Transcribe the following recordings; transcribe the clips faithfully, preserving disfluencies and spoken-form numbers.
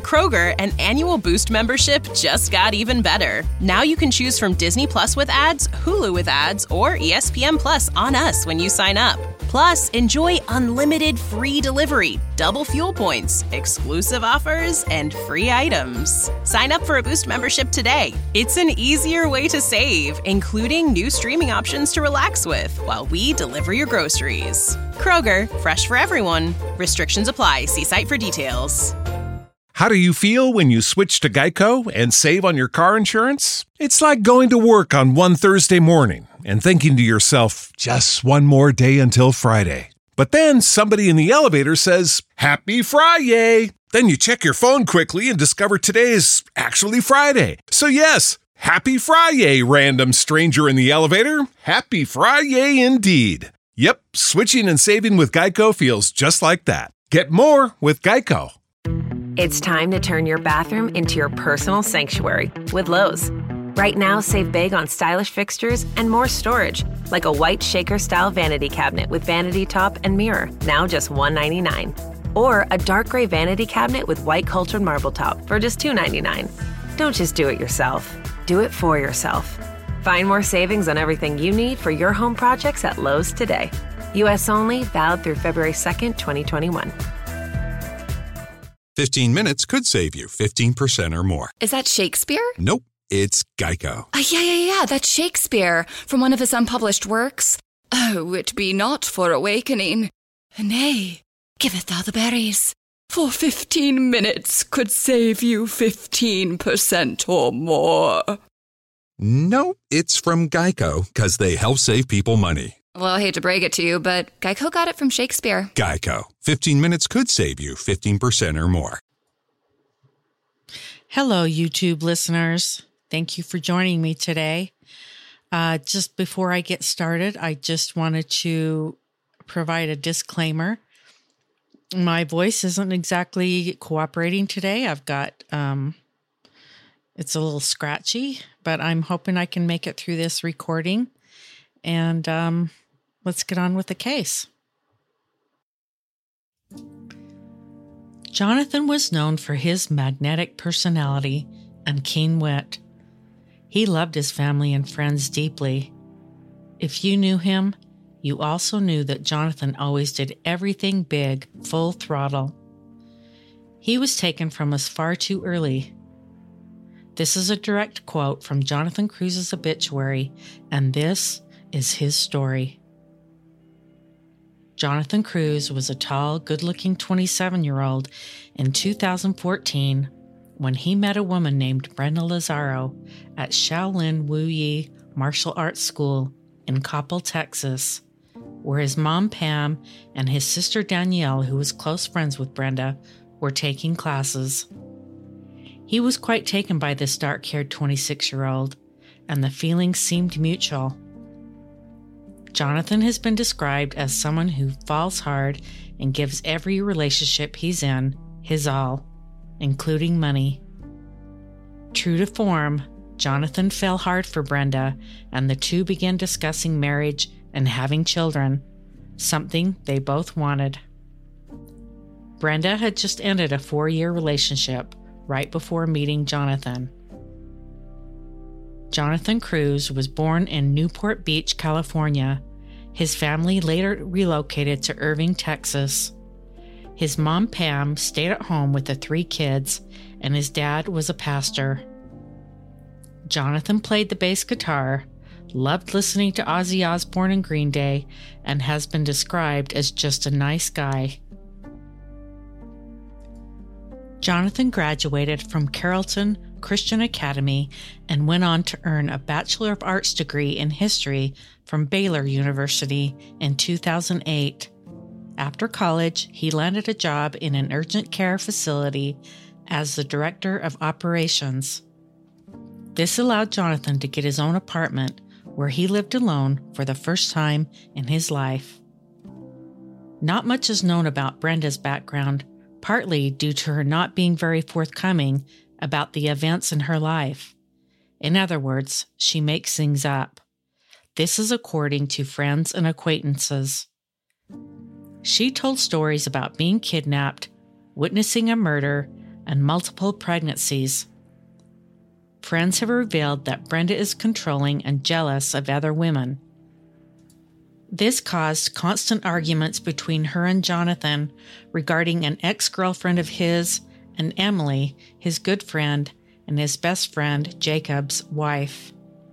Kroger, an annual Boost membership just got even better. Now you can choose from Disney Plus with ads, Hulu with ads, or E S P N Plus on us when you sign up. Plus, enjoy unlimited free delivery, double fuel points, exclusive offers, and free items. Sign up for a Boost membership today. It's an easier way to save, including new streaming options to relax with while we deliver your groceries. Kroger, fresh for everyone. Restrictions apply. See site for details. How do you feel when you switch to Geico and save on your car insurance? It's like going to work on one Thursday morning and thinking to yourself, just one more day until Friday. But then somebody in the elevator says, Happy Friday! Then you check your phone quickly and discover today is actually Friday. So yes, Happy Friday, random stranger in the elevator. Happy Friday indeed. Yep, switching and saving with Geico feels just like that. Get more with Geico. It's time to turn your bathroom into your personal sanctuary with Lowe's. Right now, save big on stylish fixtures and more storage, like a white shaker-style vanity cabinet with vanity top and mirror, now just one hundred ninety-nine dollars. Or a dark gray vanity cabinet with white cultured marble top for just two hundred ninety-nine dollars. Don't just do it yourself. Do it for yourself. Find more savings on everything you need for your home projects at Lowe's today. U S only, valid through February second, twenty twenty-one. fifteen minutes could save you fifteen percent or more. Is that Shakespeare? Nope, it's Geico. Uh, yeah, yeah, yeah, that's Shakespeare from one of his unpublished works. Oh, it be not for awakening. Nay, giveth thou the berries. For fifteen minutes could save you fifteen percent or more. Nope, it's from Geico, because they help save people money. Well, I hate to break it to you, but Geico got it from Shakespeare. Geico. fifteen minutes could save you fifteen percent or more. Hello, YouTube listeners. Thank you for joining me today. Uh, just before I get started, I just wanted to provide a disclaimer. My voice isn't exactly cooperating today. I've got, um, it's a little scratchy, but I'm hoping I can make it through this recording. And um, let's get on with the case. Jonathan was known for his magnetic personality and keen wit. He loved his family and friends deeply. If you knew him, you also knew that Jonathan always did everything big, full throttle. He was taken from us far too early. This is a direct quote from Jonathan Cruz's obituary, and this is his story. Jonathan Cruz was a tall, good-looking twenty-seven-year-old in two thousand fourteen when he met a woman named Brenda Lazaro at Shaolin Wu Yi Martial Arts School in Coppell, Texas, where his mom, Pam, and his sister, Danielle, who was close friends with Brenda, were taking classes. He was quite taken by this dark-haired twenty-six-year-old, and the feelings seemed mutual. Jonathan has been described as someone who falls hard and gives every relationship he's in his all, including money. True to form, Jonathan fell hard for Brenda, and the two began discussing marriage and having children, something they both wanted. Brenda had just ended a four-year relationship right before meeting Jonathan. Jonathan Cruz was born in Newport Beach, California. His family later relocated to Irving, Texas. His mom, Pam, stayed at home with the three kids, and his dad was a pastor. Jonathan played the bass guitar, loved listening to Ozzy Osbourne and Green Day, and has been described as just a nice guy. Jonathan graduated from Carrollton Christian Academy and went on to earn a Bachelor of Arts degree in history from Baylor University in two thousand eight. After college, he landed a job in an urgent care facility as the director of operations. This allowed Jonathan to get his own apartment where he lived alone for the first time in his life. Not much is known about Brenda's background, partly due to her not being very forthcoming about the events in her life. In other words, she makes things up. This is according to friends and acquaintances. She told stories about being kidnapped, witnessing a murder, and multiple pregnancies. Friends have revealed that Brenda is controlling and jealous of other women. This caused constant arguments between her and Jonathan regarding an ex-girlfriend of his and Emily, his good friend, and his best friend, Jacob's wife.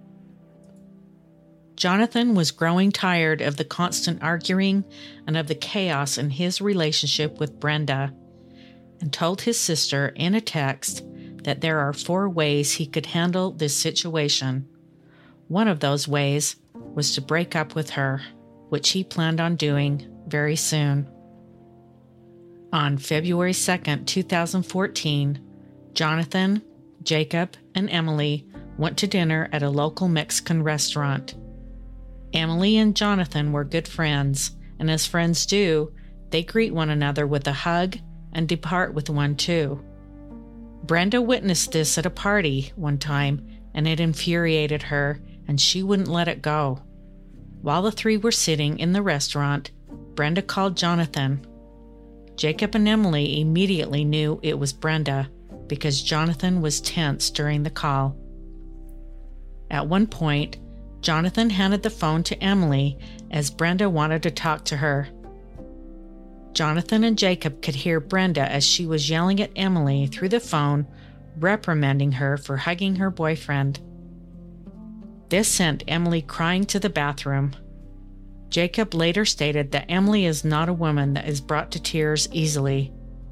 Jonathan was growing tired of the constant arguing and of the chaos in his relationship with Brenda, and told his sister in a text that there are four ways he could handle this situation. One of those ways was to break up with her, which he planned on doing very soon. On February second, two thousand fourteen, Jonathan, Jacob, and Emily went to dinner at a local Mexican restaurant. Emily and Jonathan were good friends, and as friends do, they greet one another with a hug and depart with one too. Brenda witnessed this at a party one time, and it infuriated her, and she wouldn't let it go. While the three were sitting in the restaurant, Brenda called Jonathan. Jacob and Emily immediately knew it was Brenda because Jonathan was tense during the call. At one point, Jonathan handed the phone to Emily as Brenda wanted to talk to her. Jonathan and Jacob could hear Brenda as she was yelling at Emily through the phone, reprimanding her for hugging her boyfriend. This sent Emily crying to the bathroom. Jacob later stated that Emily is not a woman that is brought to tears easily.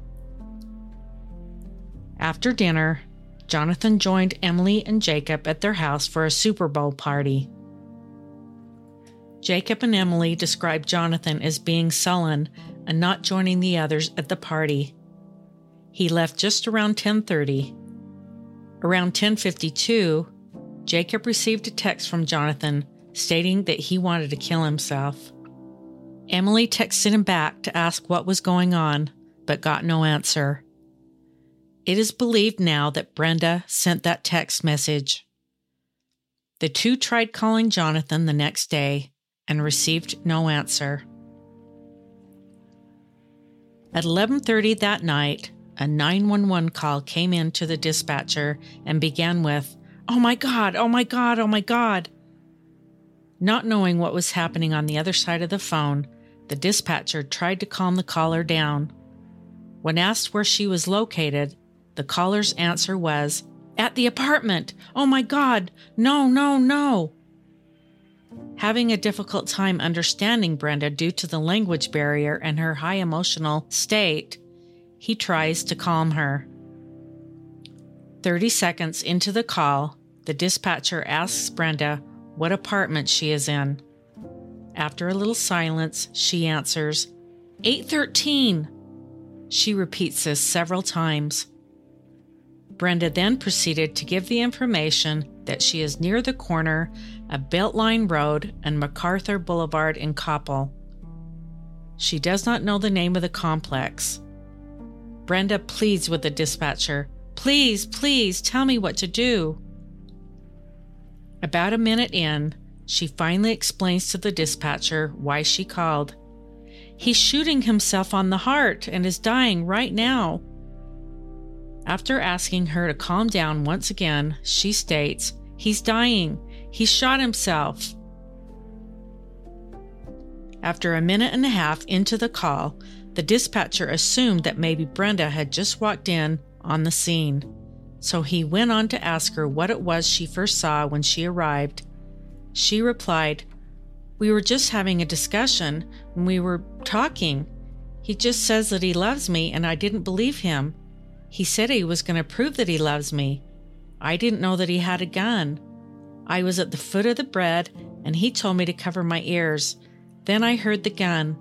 After dinner, Jonathan joined Emily and Jacob at their house for a Super Bowl party. Jacob and Emily described Jonathan as being sullen and not joining the others at the party. He left just around ten thirty. Around ten fifty-two, Jacob received a text from Jonathan stating that he wanted to kill himself. Emily texted him back to ask what was going on, but got no answer. It is believed now that Brenda sent that text message. The two tried calling Jonathan the next day and received no answer. At eleven thirty that night, a nine one one call came in to the dispatcher and began with, "Oh my God, oh my God, oh my God." Not knowing what was happening on the other side of the phone, the dispatcher tried to calm the caller down. When asked where she was located, the caller's answer was, "At the apartment! Oh my God! No, no, no!" Having a difficult time understanding Brenda due to the language barrier and her high emotional state, he tries to calm her. Thirty seconds into the call, the dispatcher asks Brenda what apartment she is in. After a little silence, she answers, eight thirteen. She repeats this several times. Brenda then proceeded to give the information that she is near the corner of Beltline Road and MacArthur Boulevard in Coppell. She does not know the name of the complex. Brenda pleads with the dispatcher, "Please, please, tell me what to do." About a minute in, she finally explains to the dispatcher why she called. "He's shooting himself on the heart and is dying right now." After asking her to calm down once again, she states, "He's dying. He shot himself." After a minute and a half into the call, the dispatcher assumed that maybe Brenda had just walked in on the scene, so he went on to ask her what it was she first saw when she arrived. She replied, "We were just having a discussion and we were talking. He just says that he loves me and I didn't believe him. He said he was going to prove that he loves me. I didn't know that he had a gun. I was at the foot of the bed and he told me to cover my ears. Then I heard the gun."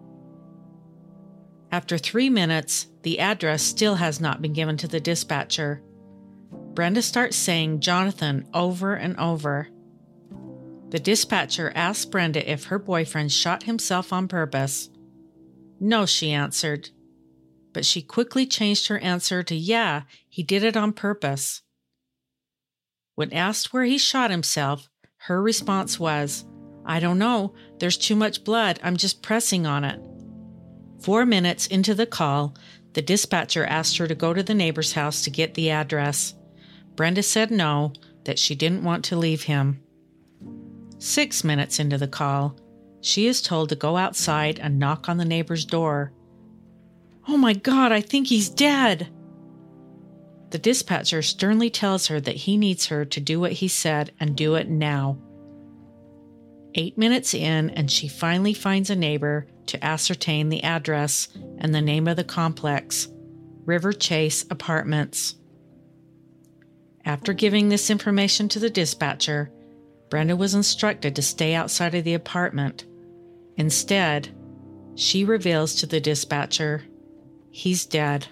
After three minutes, the address still has not been given to the dispatcher. Brenda starts saying Jonathan over and over. The dispatcher asks Brenda if her boyfriend shot himself on purpose. "No," she answered. But she quickly changed her answer to, "Yeah, he did it on purpose." When asked where he shot himself, her response was, "I don't know. There's too much blood. I'm just pressing on it." Four minutes into the call, The dispatcher asked her to go to the neighbor's house to get the address. Brenda said no, that she didn't want to leave him. Six minutes into the call, she is told to go outside and knock on the neighbor's door. "Oh my God, I think he's dead!" The dispatcher sternly tells her that he needs her to do what he said and do it now. Eight minutes in, and she finally finds a neighbor to ascertain the address and the name of the complex, River Chase Apartments. After giving this information to the dispatcher, Brenda was instructed to stay outside of the apartment. Instead, she reveals to the dispatcher, he's dead.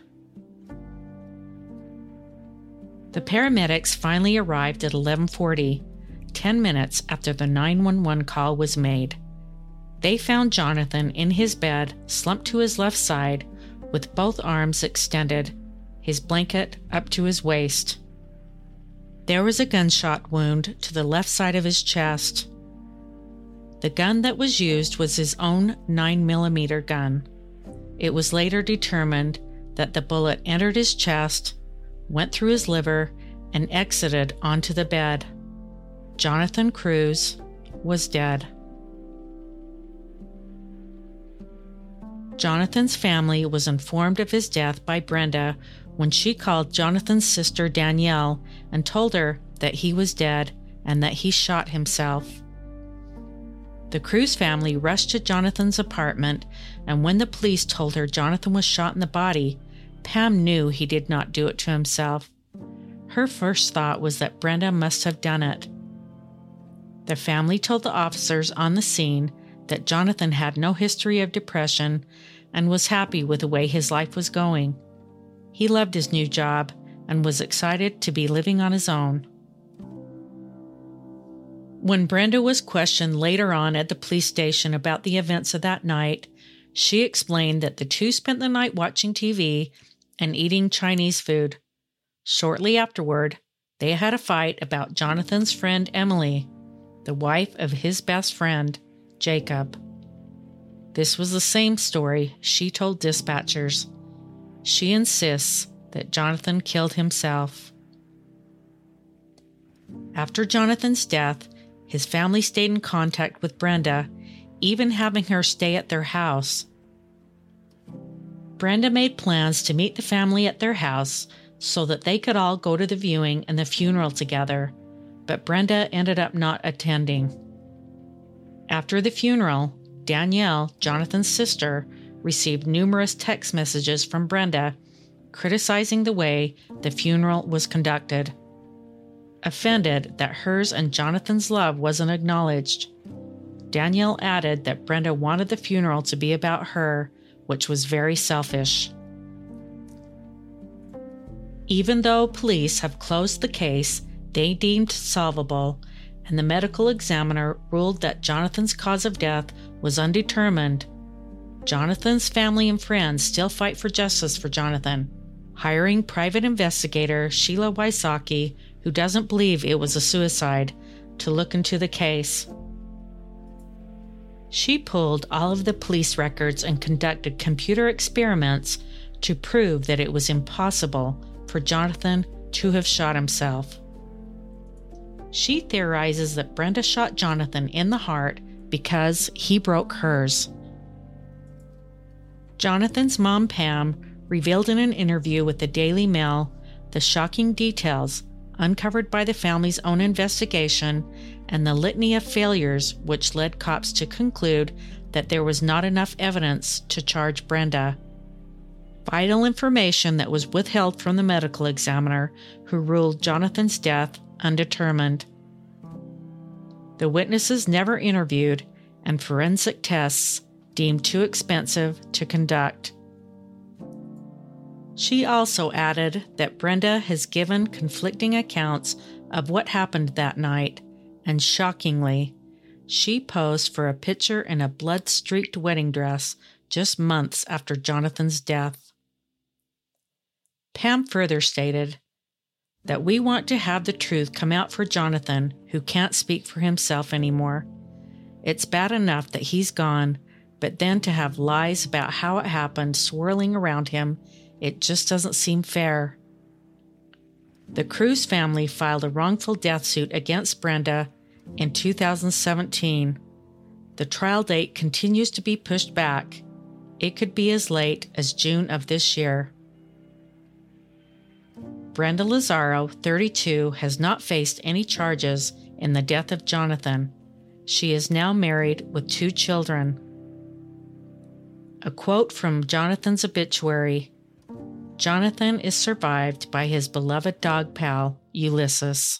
The paramedics finally arrived at eleven forty, ten minutes after the nine one one call was made. They found Jonathan in his bed, slumped to his left side, with both arms extended, his blanket up to his waist. There was a gunshot wound to the left side of his chest. The gun that was used was his own nine millimeter gun. It was later determined that the bullet entered his chest, went through his liver, and exited onto the bed. Jonathan Cruz was dead. Jonathan's family was informed of his death by Brenda when she called Jonathan's sister Danielle and told her that he was dead and that he shot himself. The Cruz family rushed to Jonathan's apartment, and when the police told her Jonathan was shot in the body, Pam knew he did not do it to himself. Her first thought was that Brenda must have done it. The family told the officers on the scene that Jonathan had no history of depression and was happy with the way his life was going. He loved his new job and was excited to be living on his own. When Brenda was questioned later on at the police station about the events of that night, she explained that the two spent the night watching T V and eating Chinese food. Shortly afterward, they had a fight about Jonathan's friend Emily, the wife of his best friend, Jacob. This was the same story she told dispatchers. She insists that Jonathan killed himself. After Jonathan's death, his family stayed in contact with Brenda, even having her stay at their house. Brenda made plans to meet the family at their house so that they could all go to the viewing and the funeral together, but Brenda ended up not attending. After the funeral, Danielle, Jonathan's sister, received numerous text messages from Brenda criticizing the way the funeral was conducted. Offended that hers and Jonathan's love wasn't acknowledged, Danielle added that Brenda wanted the funeral to be about her, which was very selfish. Even though police have closed the case, they deemed solvable, and the medical examiner ruled that Jonathan's cause of death was undetermined. Jonathan's family and friends still fight for justice for Jonathan, hiring private investigator Sheila Wysocki, who doesn't believe it was a suicide, to look into the case. She pulled all of the police records and conducted computer experiments to prove that it was impossible for Jonathan to have shot himself. She theorizes that Brenda shot Jonathan in the heart because he broke hers. Jonathan's mom, Pam, revealed in an interview with the Daily Mail the shocking details uncovered by the family's own investigation and the litany of failures which led cops to conclude that there was not enough evidence to charge Brenda. Vital information that was withheld from the medical examiner, who ruled Jonathan's death undetermined. The witnesses never interviewed, and forensic tests deemed too expensive to conduct. She also added that Brenda has given conflicting accounts of what happened that night, and shockingly, she posed for a picture in a blood-streaked wedding dress just months after Jonathan's death. Pam further stated that we want to have the truth come out for Jonathan, who can't speak for himself anymore. It's bad enough that he's gone, but then to have lies about how it happened swirling around him It just doesn't seem fair. The Cruz family filed a wrongful death suit against Brenda in two thousand seventeen. The trial date continues to be pushed back. It could be as late as June of this year. Brenda Lazaro, thirty-two, has not faced any charges in the death of Jonathan. She is now married with two children. A quote from Jonathan's obituary: Jonathan is survived by his beloved dog pal, Ulysses.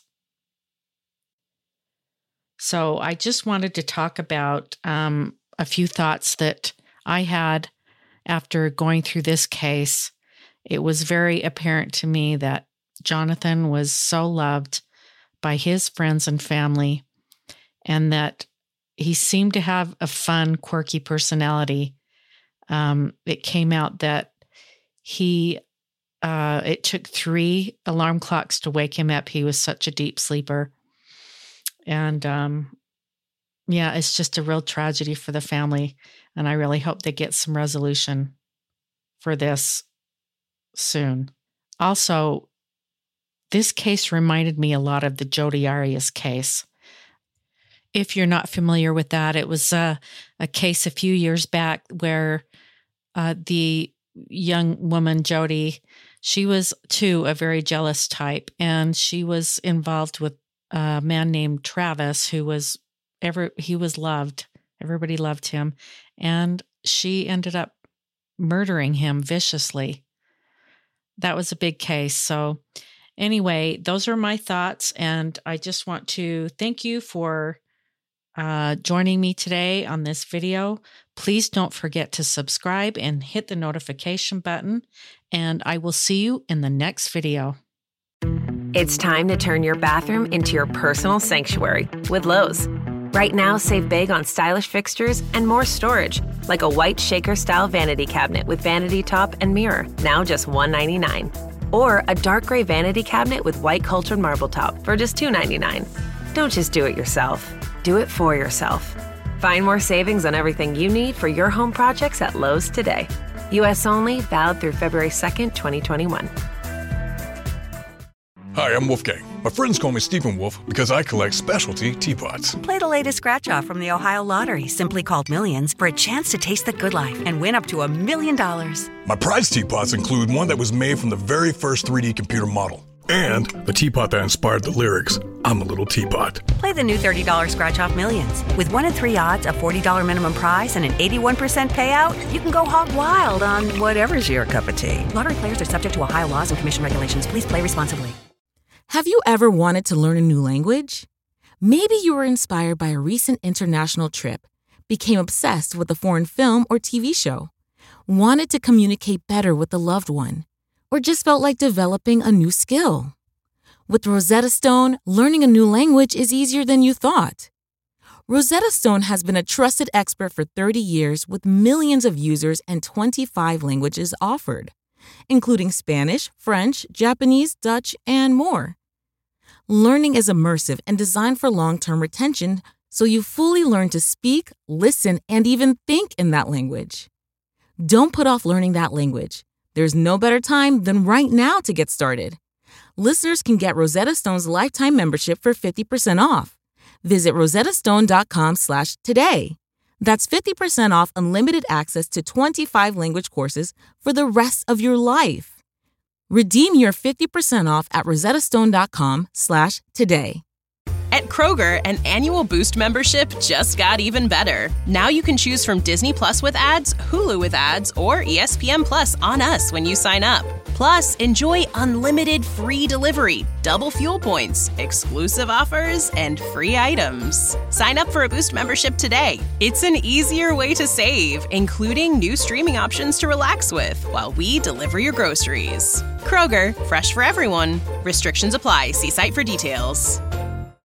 So I just wanted to talk about um, a few thoughts that I had after going through this case. It was very apparent to me that Jonathan was so loved by his friends and family, and that he seemed to have a fun, quirky personality. Um, it came out that he, uh, it took three alarm clocks to wake him up. He was such a deep sleeper. And um, yeah, it's just a real tragedy for the family. And I really hope they get some resolution for this soon. Also, this case reminded me a lot of the Jodi Arias case. If you're not familiar with that, it was a, a case a few years back where uh, the young woman, Jodi, she was too a very jealous type, and she was involved with a man named Travis, who was ever he was loved. Everybody loved him, and she ended up murdering him viciously. That was a big case. So anyway, those are my thoughts, and I just want to thank you for uh, joining me today on this video. Please don't forget to subscribe and hit the notification button, and I will see you in the next video. It's time to turn your bathroom into your personal sanctuary with Lowe's. Right now, save big on stylish fixtures and more storage, like a white shaker-style vanity cabinet with vanity top and mirror, now just one hundred ninety-nine dollars. Or a dark gray vanity cabinet with white cultured marble top for just two hundred ninety-nine dollars. Don't just do it yourself. Do it for yourself. Find more savings on everything you need for your home projects at Lowe's today. U S only, valid through February second, twenty twenty-one. Hi, I'm Wolfgang. My friends call me Stephen Wolf because I collect specialty teapots. Play the latest scratch-off from the Ohio Lottery, simply called Millions, for a chance to taste the good life and win up to a million dollars. My prize teapots include one that was made from the very first three D computer model. And the teapot that inspired the lyrics, I'm a Little Teapot. Play the new thirty dollars Scratch-Off Millions. With one in three odds, a forty dollars minimum prize, and an eighty-one percent payout, you can go hog wild on whatever's your cup of tea. Lottery players are subject to Ohio laws and commission regulations. Please play responsibly. Have you ever wanted to learn a new language? Maybe you were inspired by a recent international trip, became obsessed with a foreign film or T V show, wanted to communicate better with a loved one, or just felt like developing a new skill. With Rosetta Stone, learning a new language is easier than you thought. Rosetta Stone has been a trusted expert for thirty years with millions of users and twenty-five languages offered, including Spanish, French, Japanese, Dutch, and more. Learning is immersive and designed for long-term retention, so you fully learn to speak, listen, and even think in that language. Don't put off learning that language. There's no better time than right now to get started. Listeners can get Rosetta Stone's lifetime membership for fifty percent off. Visit rosettastone.com slash today. That's fifty percent off unlimited access to twenty-five language courses for the rest of your life. Redeem your fifty percent off at rosettastone.com slash today. At Kroger, an annual Boost membership just got even better. Now you can choose from Disney Plus with ads, Hulu with ads, or E S P N Plus on us when you sign up. Plus, enjoy unlimited free delivery, double fuel points, exclusive offers, and free items. Sign up for a Boost membership today. It's an easier way to save, including new streaming options to relax with while we deliver your groceries. Kroger, fresh for everyone. Restrictions apply. See site for details.